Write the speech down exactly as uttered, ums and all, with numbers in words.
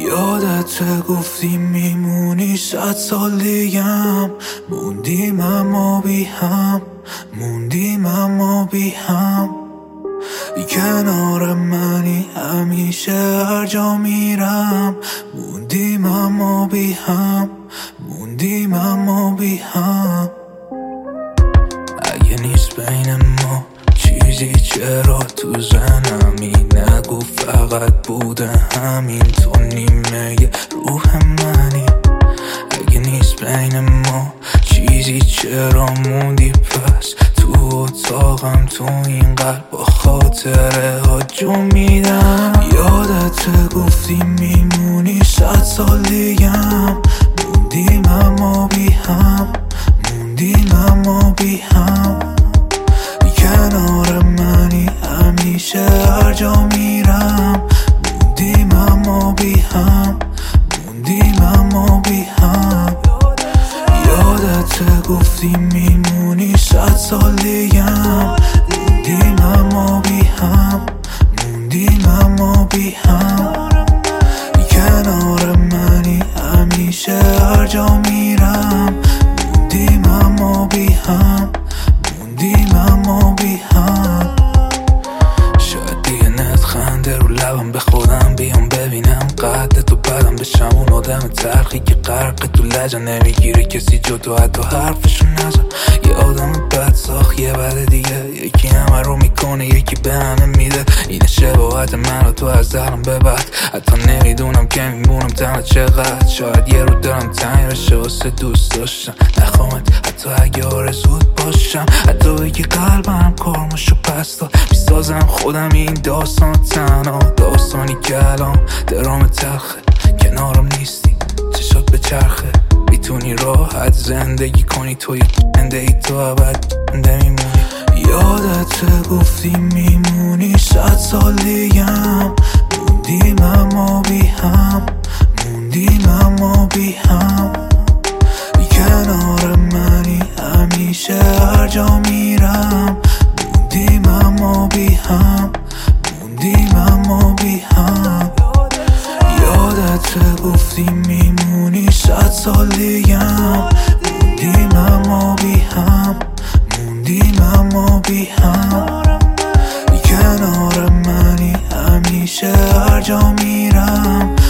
یادت گفتی میمونی صد سال دیگم، موندیم اما بی هم، موندیم اما بی هم. کنار منی همیشه هر جا میرم، موندیم اما بی هم، موندیم اما بی هم. اگه نیست بین ما چیزی چرا تو ذهنمی نگو فقط بوده همین، تو نیمه روح منی. اگه نیست بین ما چیزی چرا موندی پس تو اتاقم، تو این قلب با خاطره ها جو میدم. یادت گفتی میمونی صد سال دیگم، موندیم اما بی هم، موندیم اما بی هم. کنار منی همیشه هر جا میرم، موندیم اما بی هم، موندیم اما بی هم. یادت گفتی میمونی صد سال دیگم، موندیم اما بی هم، موندیم اما بی هم. کنار منی همیشه هر جا میرم، موندیم اما بی هم، موندیم اما بی هم. شاید دیگه نت خنده رو لبم، به خودم بیام ببینم قد تو بدم بشم اون آدم تلخی که غرق تو لجه نمیگیره کسی جدا حتی حرفشو نزن. یه آدم بد ساخت یه بعد دیگه، یکی همه رو میکنه یکی به همه میده. اینه شباهت من و تو از الان به بعد، حتی نمیدونم که میمونم تنها چقدر. شاید یه رو دارم تنگ بشه واسه دوست داشتم، نخواهمت حتی اگه آرزود باشم. حتی بگی قلبم کارمشو پس داد، میسازم خودم این داستان تنها. داستانی که الان درام تلخه، کنارم نیستی چشات به چرخه. میتونی راحت زندگی کنی، تو یک زنده ای تو ابد نمیمونی. یادت گفتی میمونی صد سال دیگم، موندیم اما بی هم، موندیم اما بی هم. کنار منی همیشه هر جا میرم، موندیم اما بی هم، موندیم اما بی هم. یادت گفتی میمونی صد سال دیگم، موندیم اما بی هم، موندیم اما بی هم. کنار منی همیشه هر جا میرم،